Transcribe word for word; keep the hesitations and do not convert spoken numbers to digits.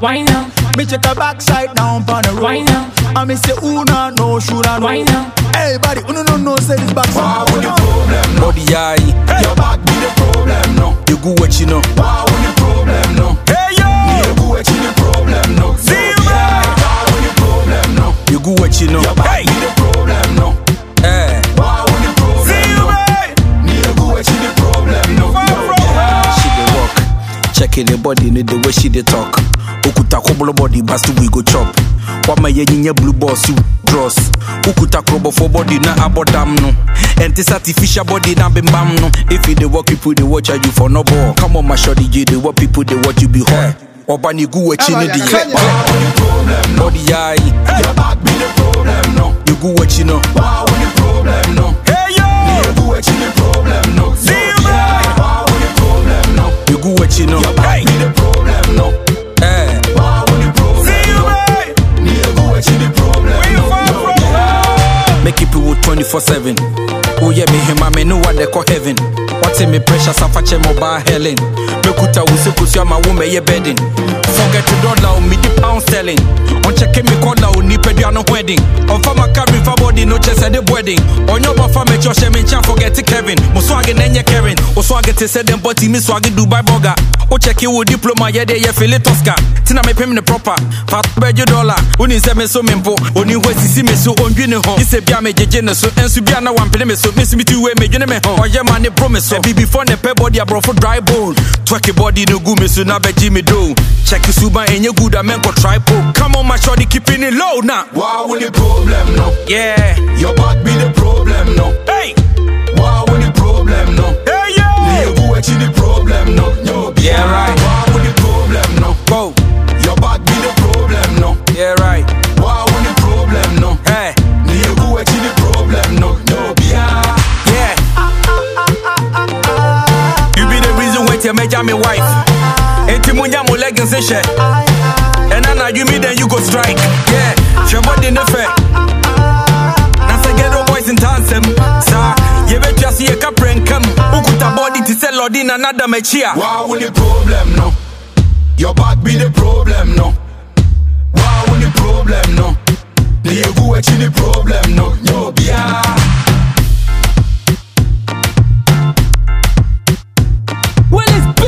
Why now? Me check a backside now on the road. Why now? I me say who nah no should I know. Why now? Everybody who no no no say this back. Why would the problem no? Body eye, hey. Your back be the problem no. You go what you know. Why would the problem no? Hey yo, you go what you the problem no. See you man. Why would the problem no? You go what you know. Your back hey. be the problem no. Hey. Why would the problem See you no? You go what you the problem no. She dey walk, checking the body, need the way she dey talk. Ukuta kobolo body, basti we go chop. Wama ye nye blue boss you dross. Ukuta krobo for body na abodam no. And this artificial body na bim bam no. If you dey work people they watch you for no ball. Come on my shorty you dey work people they watch you be hot. Obani gu we chini di ye. Body eye, your back be the problem no. You gu we chino. Why would the problem no? Hey yo, you gu we chini problem no. See you man. Why would the problem no? You gu we chino. Your back be the problem no. Hey. Why would the problem See you no? man. You gu we chini problem no. Make it people twenty-four seven. Oh yeah, me him, I me know what they call heaven. What's in me pressure, safache mobile Helen. Mekuta usikusi ama wume ye bedding. Forget to dollar me the pound sterling. On check me corner on ni pediano wedding. On fama carry for body no chest at the wedding. On your buffer me choshe me chan forget Kevin. Mo swagin enye Kevin. O swagin te se dem body me swagin Dubai burger. O check you with diploma ye de ye feel it Oscar. Tina me pay me the proper. Fat bejo dollar. Uni se me so mempo. Oni we si me so on dwine ho. Ise bia me jeje ne so. Ensu bia na wampele me so. Miss me two way me dwine me ho. Oye man ne promise so. Be before ne pay body abro for dry bone. Twerk body no go me so na beji me do. Check you suba and you good, I meant for tripod. Come on, my shorty, keeping it low now. Why would the problem no? Yeah, your back be the problem no. Hey, why would the problem no? Hey yo, you go watching the problem no. Yo, yeah right. Why would the problem no? Go, your back be the problem no. Yeah right. Why would the problem no? Hey, you go watching the problem no. Yo, yeah, yeah. You be the reason why you make me wife. Entimunya mo leggings and shit. And now you me then you go strike. Yeah, your body in the fair. Now say get the boys in tandem. Sir, you bet you see a capren come. Ukuta body to sell or din another mechia. Why would the problem no? Your back be the problem no. Why would the problem no? You go watching the problem no. Yo, yeah. Well, it's